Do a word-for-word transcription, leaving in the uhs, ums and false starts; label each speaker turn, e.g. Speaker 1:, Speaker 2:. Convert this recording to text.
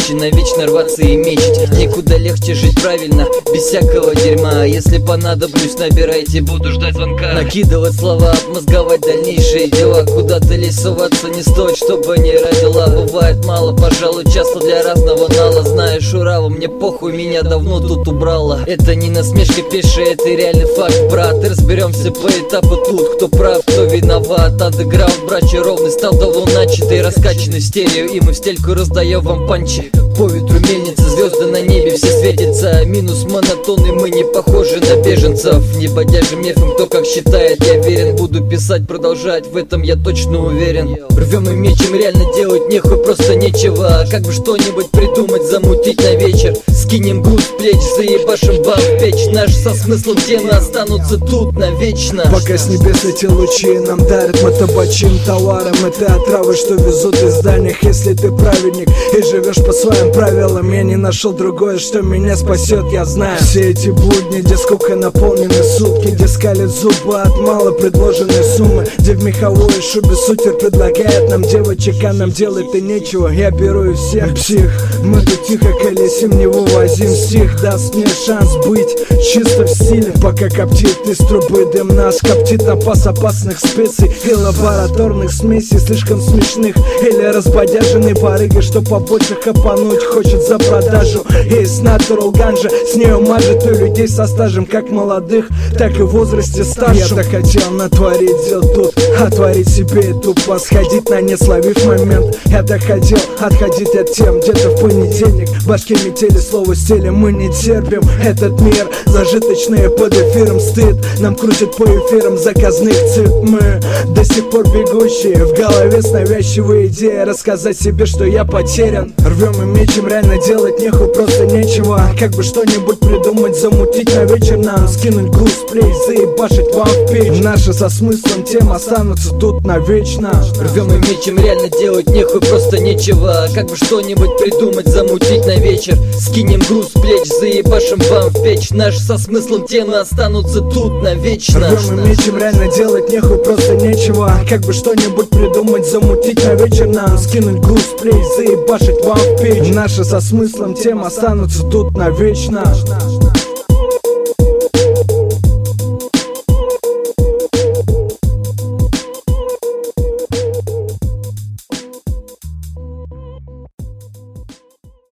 Speaker 1: проще навечно рваться и мечить. Никуда легче жить правильно, без всякого дерьма. Если понадоблюсь, набирайте, буду ждать звонка. Накидывать слова, обмозговать дальнейшие дела. Куда-то лезть, соваться не стоит, чтобы не родила. Бывает мало, пожалуй, часто для разного нала. Знаешь, урава, мне похуй, меня давно тут убрало. Это не насмешка пешая, это реальный факт, брат. Разберемся по этапу тут, кто прав, кто виноват. Андеграунд, брачья ровный, стал давно начатый, раскачанный в стерео, и мы в стельку раздаем вам панчи. По ветру мельница, звезды на небе, все светятся. Минус монотонный, мы не похожи на беженцев. Не бодяжим нефом, кто как считает, я верен. Буду писать, продолжать, в этом я точно уверен. Рвем и мечем, реально делать нехуй, просто нечего. Как бы что-нибудь придумать, замутить на вечер. Скинем груз с плеч, заебашим вам в печь. Наши со смыслом темы останутся тут навечно.
Speaker 2: Пока с небес эти лучи нам дарят, мы табачим товаром. Это отравы, что везут из дальних. Если ты праведник и живешь по своим правилам, я не нашел другое, что меня спасет, я знаю. Все эти будни, где скука наполнены сутки, где скалят зубы от мало предложенной суммы, где в меховой шубе сутер предлагает нам девочек, а нам делать и нечего. Я беру и всех псих, мы тут тихо колесим, не вывозим стих. Даст мне шанс быть чисто в стиле, пока коптит из трубы дым. Нас коптит напас опасных специй и лабораторных смесей, слишком смешных. Или разбодяженный барыга, что побольше хапануть хочет за продажу. Есть natural ганжа, с нею мажет у людей со стажем, как молодых, так и в возрасте старшем. Я-то хотел натворить дел тут, отворить себе и тупо сходить на нет, словив момент. Я-то хотел отходить от тем, где-то в понедельник в башке метели, слово стиля мы не терпим. Этот мир зажиточные под эфиром, стыд нам крутит по эфирам заказных цифр. Мы до сих пор бегущие, в голове с навязчивой идеей рассказать себе, что я потерян. Рвем и мечем, реально делать нехуй, просто нечего. Как бы что-нибудь придумать, замутить на вечер нам. Скинуть груз, плей, заебашить вам в печь. Наши со смыслом тем останутся тут навечно.
Speaker 1: Рвем и мечем, реально делать нехуй, просто нечего. Как бы что-нибудь придумать, замутить на вечер. Скинем груз с плеч, заебашим вам в печь. Наши со смыслом темы останутся тут навечно.
Speaker 2: Рвем и мечем, реально делать нехуй, просто нечего. Как бы что-нибудь придумать, замутить на вечер нам. Скинуть груз с плеч, заебашить вам в печь. Наши со смыслом тем останутся тут навечно.